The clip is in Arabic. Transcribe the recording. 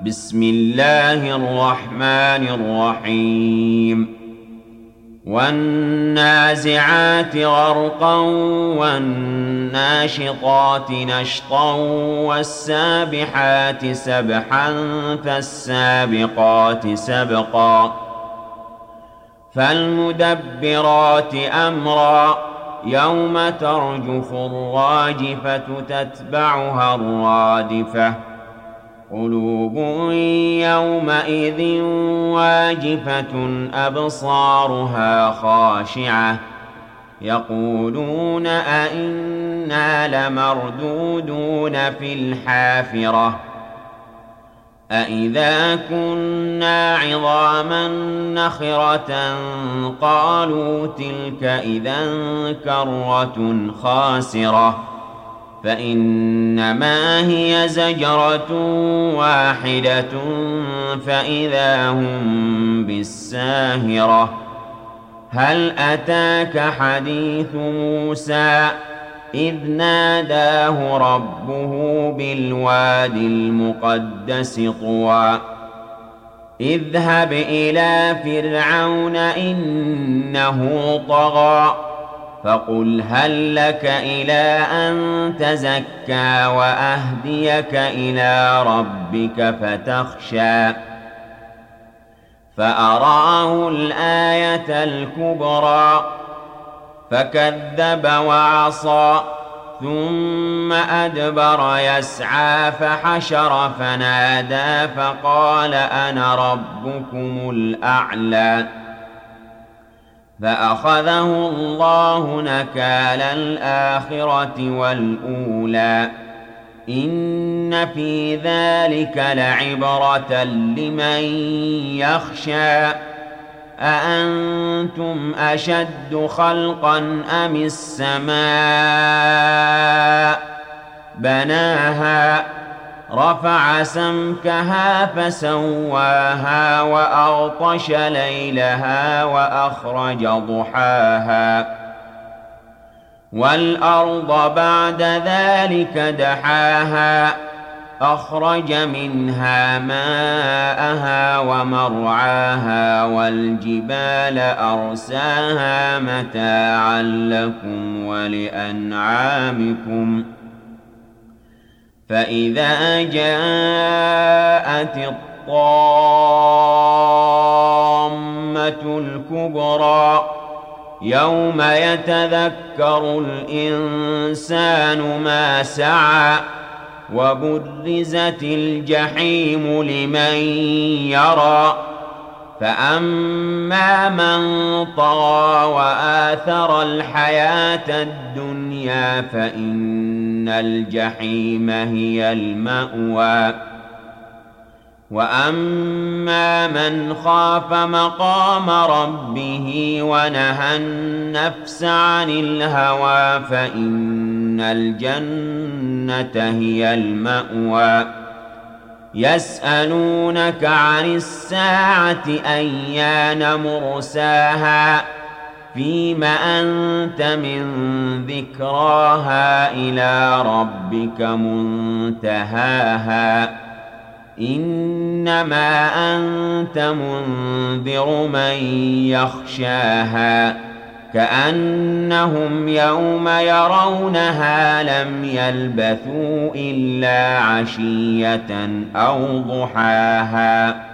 بسم الله الرحمن الرحيم والنازعات غرقا والناشطات نشطا والسابحات سبحا فالسابقات سبقا فالمدبرات أمرا يوم ترجف الراجفة تتبعها الرادفة قلوب يومئذ واجفة أبصارها خاشعة يقولون أئنا لمردودون في الحافرة أئذا كنا عظاما نخرة قالوا تلك إذا كرة خاسرة فإنما هي زجرة واحدة فإذا هم بالساهرة هل أتاك حديث موسى إذ ناداه ربه بالواد المقدس طوى اذهب إلى فرعون إنه طغى فقل هل لك إلى أن تزكى وأهديك إلى ربك فتخشى فأراه الآية الكبرى فكذب وعصى ثم أدبر يسعى فحشر فنادى فقال أنا ربكم الأعلى فأخذه الله نكال الآخرة والأولى إن في ذلك لعبرة لمن يخشى أأنتم أشد خلقا أم السماء بناها رفع سمكها فسواها وأغطش ليلها وأخرج ضحاها والأرض بعد ذلك دحاها أخرج منها ماءها ومرعاها والجبال أرساها متاعا لكم ولأنعامكم فإذا جاءت الطامة الكبرى يوم يتذكر الإنسان ما سعى وبرزت الجحيم لمن يرى فأما من طغى وآثر الحياة الدنيا فإن الجحيم هي المأوى وأما من خاف مقام ربه ونهى النفس عن الهوى فإن الجنة هي المأوى يسألونك عن الساعة أيان مرساها فيم أنت من ذكراها إلى ربك منتهاها إنما أنت منذر من يخشاها كأنهم يوم يرونها لم يلبثوا إلا عشية أو ضحاها